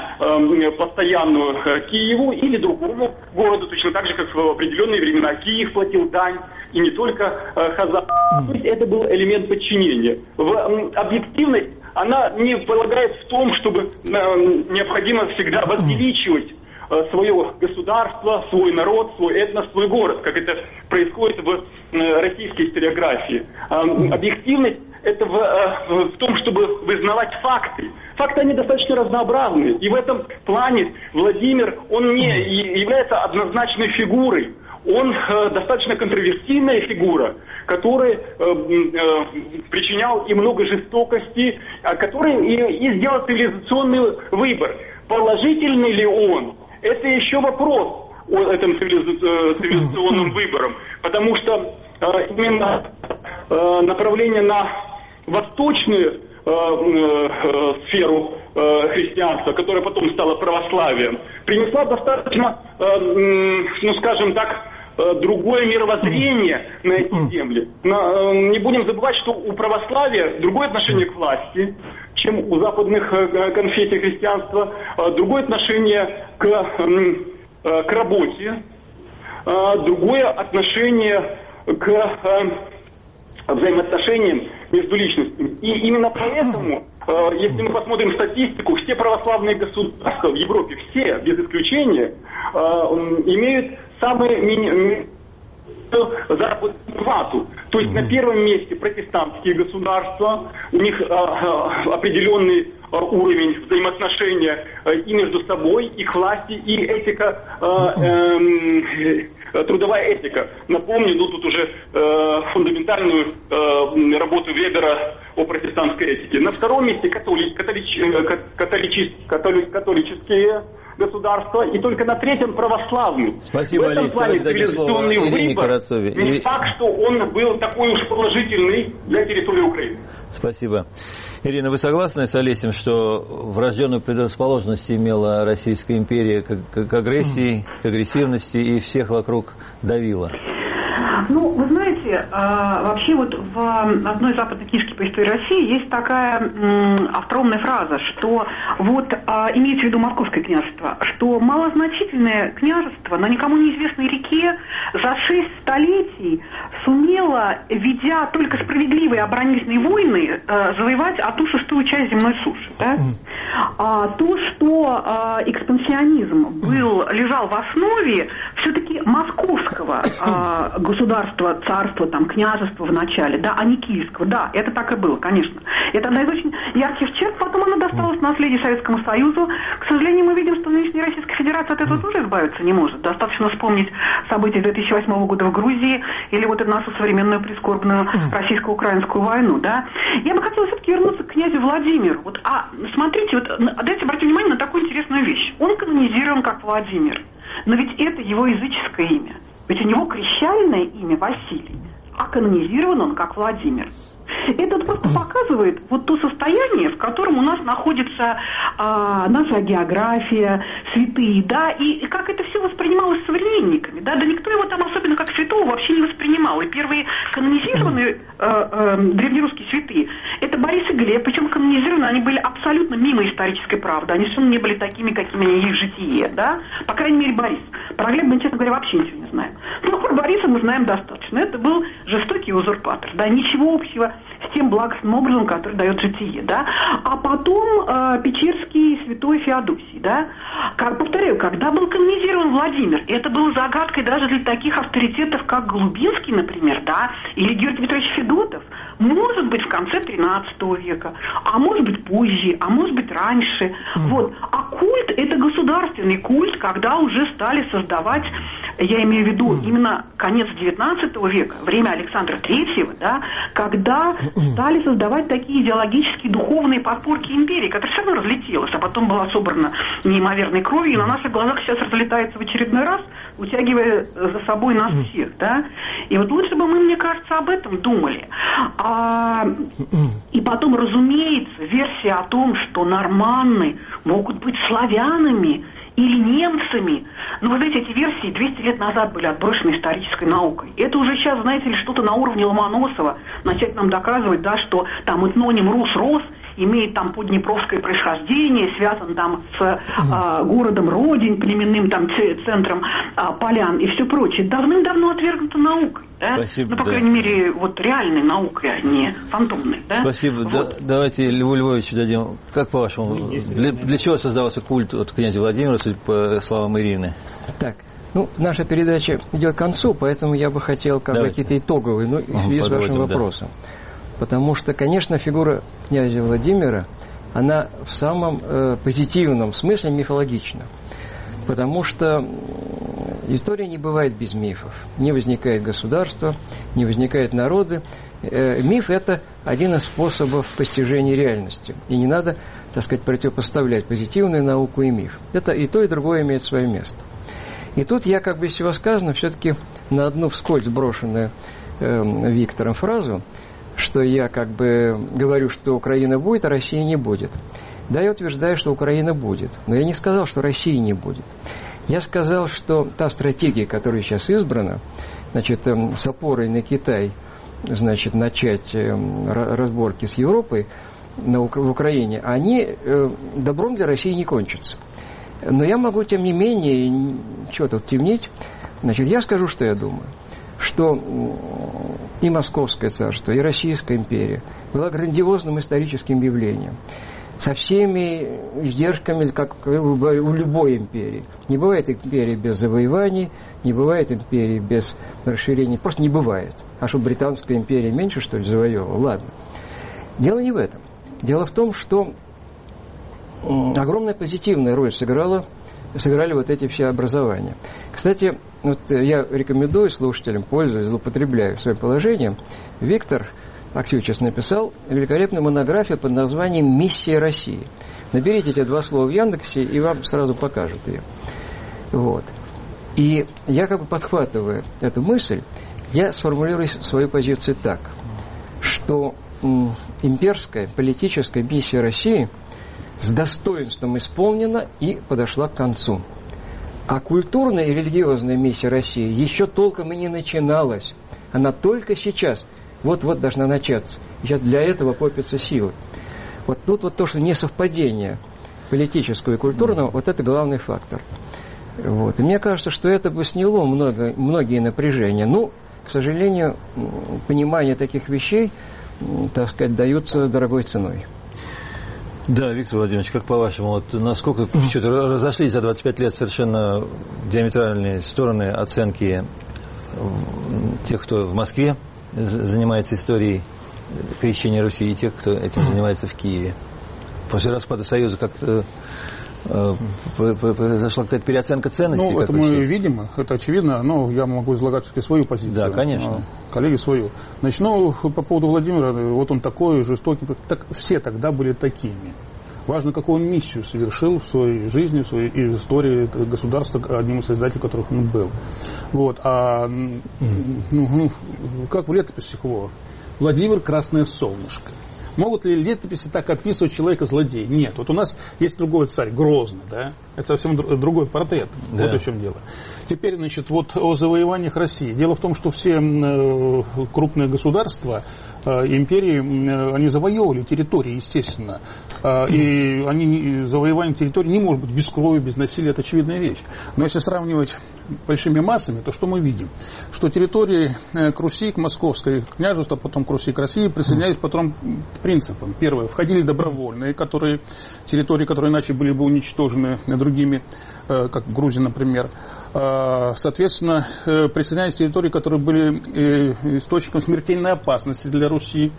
постоянную Киеву или другому городу, точно так же, как в определенные времена Киев платил дань, и не только Хазар. То есть это был элемент подчинения. В объективность она не полагает в том, чтобы необходимо всегда возвеличивать свое государство, свой народ, свой этнос, свой город, как это происходит в российской историографии. Объективность – это в, в том, чтобы вызнавать факты. Факты, они достаточно разнообразны, и в этом плане Владимир, он не является однозначной фигурой. Он э, достаточно контроверсийная фигура, которая э, э, причинял и много жестокости, а который и, и сделал цивилизационный выбор. Положительный ли он? Это еще вопрос о этом цивилизационном выборе, потому что э, именно э, направление на восточную э, э, сферу э, христианства, которая потом стала православием, принесла достаточно, э, ну скажем так, другое мировоззрение на эти земли. На, не будем забывать, что у православия другое отношение к власти, чем у западных конфессий христианства, другое отношение к, к работе, другое отношение к взаимоотношениям между личностями. И именно поэтому, если мы посмотрим статистику, все православные государства в Европе, все, без исключения, имеют самые мини... заработную плату. То есть на первом месте протестантские государства, у них а, определенный а, уровень взаимоотношения а, и между собой, и к власти, и этика, а, э, трудовая этика. Напомню, ну тут уже э, фундаментальную э, работу Вебера о протестантской этике. На втором месте католи, католич, католич, католич, католические государства, и только на третьем православный. Спасибо, в этом Олесь. плане цивилизационный выбор, не И... факт, что он был такой уж положительный для территории Украины. Спасибо. Ирина, вы согласны с Олесем, что врожденную предрасположенность имела Российская империя к, к агрессии, к агрессивности и всех вокруг давила? Ну, вы знаете, вообще вот в одной западно-киевской по истории России есть такая остроумная фраза, что вот имеется в виду Московское княжество, что малозначительное княжество на никому неизвестной реке за шесть столетий сумело, ведя только справедливые оборонительные войны, завоевать одну шестую часть земной суши. Да? А то, что экспансионизм был, лежал в основе все-таки московского государства, царства, там, княжества в начале, да, а не киевского. Да, это так и было, конечно. Это одна из очень ярких черт, потом она досталась наследие Советскому Союзу. К сожалению, мы видим, что нынешняя Российская Федерация от этого тоже избавиться не может. Достаточно вспомнить события две тысячи восьмого года в Грузии или вот эту нашу современную прискорбную российско-украинскую войну, да. Я бы хотела все-таки вернуться к князю Владимиру. Вот, а смотрите, вот, дайте обратить внимание на такую интересную вещь. Он канонизирован как Владимир, но ведь это его языческое имя. Ведь у него крещальное имя Василий, а канонизирован он как Владимир. Это просто показывает вот то состояние, в котором у нас находится а, наша география, святые, да, и, и как это все воспринималось современниками, да, да никто его там особенно как святого вообще не воспринимал. И первые канонизированные а, а, древнерусские святые, это Борис и Глеб, причем канонизированы они были абсолютно мимо исторической правды, они совершенно не были такими, какими они есть в житие, да, по крайней мере Борис. Про Глеба мы, честно говоря, вообще ничего не знаем. Но про Бориса мы знаем достаточно. Это был жестокий узурпатор, да, ничего общего с тем благостным образом, который дает житие, да. А потом э, Печерский святой Феодосий, да. Как, повторяю, когда был канонизирован Владимир, это было загадкой даже для таких авторитетов, как Голубинский, например, да, или Георгий Петрович Федотов. Может быть, в конце тринадцатого века, а может быть позже, а может быть раньше. Mm. Вот. А культ – это государственный культ, когда уже стали создавать, я имею в виду mm. именно конец девятнадцатого века, время Александра Третьего, да, когда mm. стали создавать такие идеологические духовные подпорки империи, которая все равно разлетелась, а потом была собрана неимоверной кровью, и на наших глазах сейчас разлетается в очередной раз, утягивая за собой нас mm. всех. Да? И вот лучше бы мы, мне кажется, об этом думали. А, и потом, разумеется, версия о том, что норманны могут быть славянами или немцами. Но, вы знаете, эти версии двести лет назад были отброшены исторической наукой. Это уже сейчас, знаете ли, что-то на уровне Ломоносова. Начать нам доказывать, да, что там этноним Рус-Рос имеет там поднепровское происхождение, связан там с а, городом Родень, племенным там центром а, полян и все прочее. Давным-давно отвергнуто наукой. Да? Спасибо, ну, по да. крайней мере, вот реальной наукой, а не фантомной. Да? Спасибо. Вот. Да, давайте Льву Львовичу дадим. Как по-вашему, для, для чего создавался культ от князя Владимира, по словам Ирины? Так, ну, наша передача идет к концу, поэтому я бы хотел как бы какие-то итоговые, ну, в связи с вашим вопросом. Да. Потому что, конечно, фигура князя Владимира, она в самом э, позитивном смысле мифологична. Потому что история не бывает без мифов. Не возникает государство, не возникают народы. Э, миф – это один из способов постижения реальности. И не надо, так сказать, противопоставлять позитивную науку и миф. Это и то, и другое имеет свое место. И тут я, как бы из всего сказано, все-таки на одну вскользь брошенную э, Виктором фразу, что я как бы говорю, что Украина будет, а России не будет. Да, я утверждаю, что Украина будет. Но я не сказал, что России не будет. Я сказал, что та стратегия, которая сейчас избрана, значит, с опорой на Китай, значит, начать разборки с Европой на, в Украине, они добром для России не кончатся. Но я могу, тем не менее, что тут темнить, значит, я скажу, что я думаю. Что и Московское царство, и Российская империя была грандиозным историческим явлением, со всеми издержками, как у любой империи. Не бывает империи без завоеваний, не бывает империи без расширения, просто не бывает. А что, Британская империя меньше, что ли, завоевывала? Ладно. Дело не в этом. Дело в том, что огромная позитивная роль сыграла, сыграли вот эти все образования. Кстати, вот я рекомендую слушателям, пользуясь, злоупотребляю своим положением, Виктор Аксевичус написал великолепную монографию под названием «Миссия России». Наберите эти два слова в Яндексе, и вам сразу покажут ее. Вот. И я как бы подхватывая эту мысль, я сформулирую свою позицию так, что м, имперская политическая миссия России с достоинством исполнена и подошла к концу. А культурная и религиозная миссия России еще толком и не начиналась. Она только сейчас, вот-вот должна начаться. Сейчас для этого копятся силы. Вот тут вот то, что несовпадение политического и культурного, вот это главный фактор. Вот. И мне кажется, что это бы сняло много, многие напряжения. Ну, к сожалению, понимание таких вещей, так сказать, даются дорогой ценой. Да, Виктор Владимирович, как по-вашему, вот насколько что-то разошлись за двадцать пять лет совершенно диаметральные стороны оценки тех, кто в Москве занимается историей крещения Руси, и тех, кто этим занимается в Киеве? После распада Союза как-то э, произошла какая-то переоценка ценностей? Ну, это мы видим, это очевидно, но я могу излагать все-таки свою позицию. Да, конечно. А коллеги свою. Начну по поводу Владимира. Вот он такой жестокий. Так, все тогда были такими. Важно, какую он миссию совершил в своей жизни, в своей и в истории государства, одним из создателей которых он был. Вот. А ну, ну, как в летописях его Владимир Красное Солнышко. Могут ли летописи так описывать человека-злодея? Нет. Вот у нас есть другой царь, Грозный, да? Это совсем другой портрет. Да. Вот в чем дело. Теперь, значит, вот о завоеваниях России. Дело в том, что все э, крупные государства, э, империи, э, они завоевывали территории, естественно. Э, и они, завоевание территории не может быть без крови, без насилия, это очевидная вещь. Но если сравнивать большими массами, то что мы видим? Что территории э, к Руси, к Московской княжеству, потом к Руси, к России присоединялись потом принципам. Первое, входили добровольные, которые, территории, которые иначе были бы уничтожены другими, э, как Грузия, например. Соответственно, присоединялись территории, которые были источником смертельной опасности для Руси.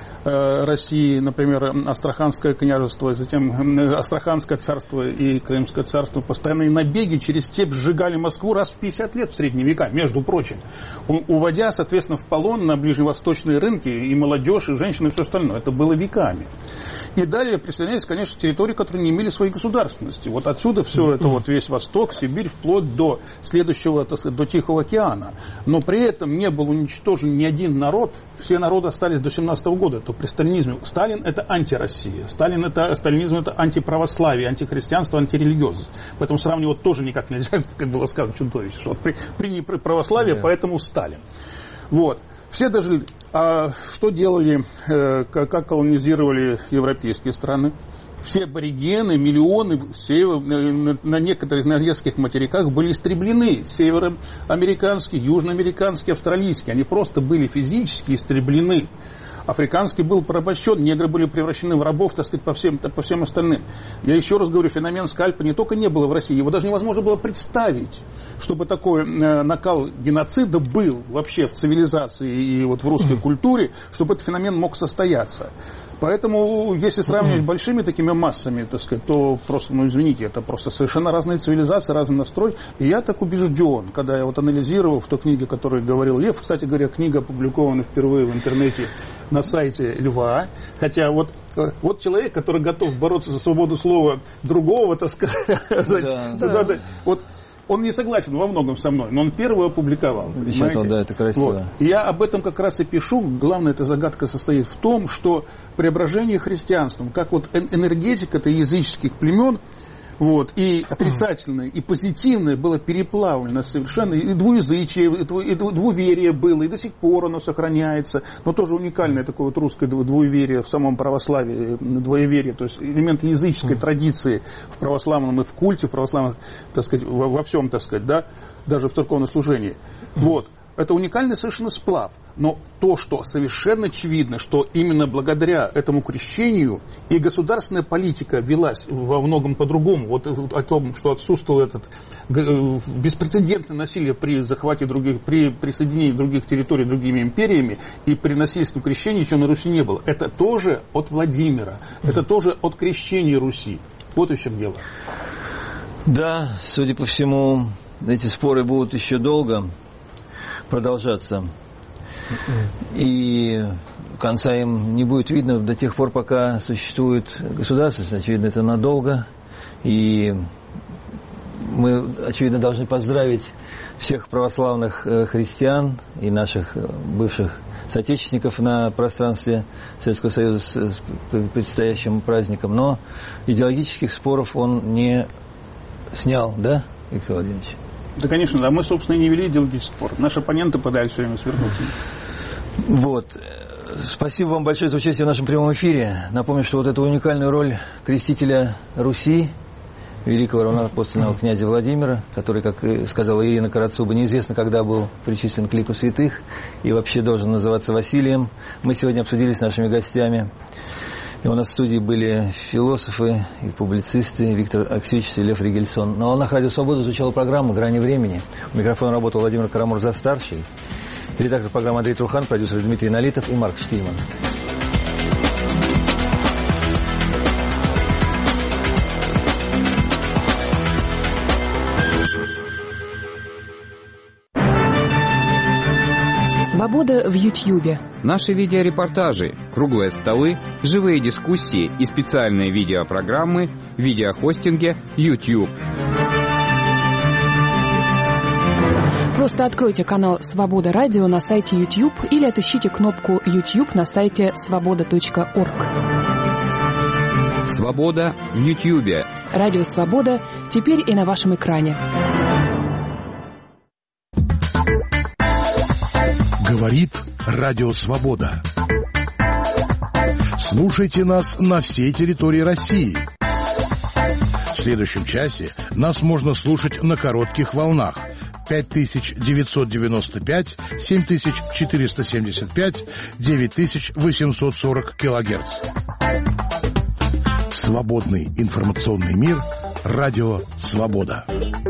России, например, Астраханское княжество, затем Астраханское царство и Крымское царство. Постоянные набеги через степь сжигали Москву раз в пятьдесят лет в средние века, между прочим. Уводя, соответственно, в полон на ближневосточные рынки и молодежь, и женщины, и все остальное. Это было веками. И далее присоединялись, конечно, территории, которые не имели своей государственности. Вот отсюда все это, вот весь Восток, Сибирь, вплоть до следующего, так сказать, до Тихого океана. Но при этом не был уничтожен ни один народ. Все народы остались до семнадцатого года. Это при сталинизме. Сталин – это антироссия. Сталин – это, сталинизм – это антиправославие, антихристианство, антирелигиозность. Поэтому сравнивать тоже никак нельзя, как было сказано чудовище. Что при, приняли православие, yeah. поэтому Сталин. Вот. Все дожили. А что делали, э, как колонизировали европейские страны? Все аборигены, миллионы север, на, на некоторых, на нескольких материках были истреблены. Североамериканские, южноамериканские, австралийские. Они просто были физически истреблены. Африканский был порабощен, негры были превращены в рабов, так сказать, по всем, по всем остальным. Я еще раз говорю, феномен скальпа не только не было в России, его даже невозможно было представить, чтобы такой э, накал геноцида был вообще в цивилизации и вот в русской культуре, чтобы этот феномен мог состояться. Поэтому, если сравнивать с большими такими массами, так сказать, то просто, ну извините, это просто совершенно разные цивилизации, разный настрой. И я так убежден, когда я вот анализировал в той книге, о которой говорил Лев, кстати говоря, книга опубликована впервые в интернете на сайте Льва, хотя вот, вот человек, который готов бороться за свободу слова другого, так сказать, да, да. Да, вот он не согласен во многом со мной, но он первый опубликовал. Да, это красиво. Вот. И я об этом как раз и пишу. Главная эта загадка состоит в том, что преображение христианством, как вот энергетика-то языческих племен, вот, и отрицательное, и позитивное было переплавлено совершенно, и двуязычие, и двуверие было, и до сих пор оно сохраняется, но тоже уникальное такое вот русское двуеверие в самом православии, двоеверие, то есть элементы языческой традиции в православном и в культе, в православном, так сказать, во, во всем, так сказать, да, даже в церковном служении. Вот. Это уникальный совершенно сплав. Но то, что совершенно очевидно, что именно благодаря этому крещению и государственная политика велась во многом по-другому. Вот о том, что отсутствовало этот беспрецедентное насилие при захвате других, при присоединении других территорий другими империями и при насильственном крещении еще на Руси не было. Это тоже от Владимира. Это тоже от крещения Руси. Вот в чем дело. Да, судя по всему, эти споры будут еще долго продолжаться. И конца им не будет видно до тех пор, пока существует государственность. Очевидно, это надолго. И мы, очевидно, должны поздравить всех православных христиан и наших бывших соотечественников на пространстве Советского Союза с предстоящим праздником. Но идеологических споров он не снял, да, Виктор Владимирович? Да, конечно, да. Мы, собственно, и не вели идеологический спор. Наши оппоненты пытались все время свернуть. Вот. Спасибо вам большое за участие в нашем прямом эфире. Напомню, что вот эту уникальную роль крестителя Руси, великого равноапостольного князя Владимира, который, как сказала Ирина Карацуба, неизвестно, когда был причислен к лику святых и вообще должен называться Василием, мы сегодня обсудили с нашими гостями. И у нас в студии были философы и публицисты Виктор Аксеевич и Лев Ригельсон. На волнах Радио Свобода звучала программа «Грани времени». У микрофона работал Владимир Карамурза-старший. Редактор программы Андрей Трухан, продюсер Дмитрий Налитов и Марк Штильман. Свобода в Ютьюбе. Наши видеорепортажи, круглые столы, живые дискуссии и специальные видеопрограммы в видеохостинге YouTube. Просто откройте канал «Свобода Радио» на сайте YouTube или отыщите кнопку YouTube на сайте свобода точка орг. «Свобода» в Ютьюбе. Радио «Свобода» теперь и на вашем экране. Говорит Радио Свобода. Слушайте нас на всей территории России. В следующем часе нас можно слушать на коротких волнах пять тысяч девятьсот девяносто пять, семь тысяч четыреста семьдесят пять, девять тысяч восемьсот сорок килогерц. Свободный информационный мир. Радио Свобода.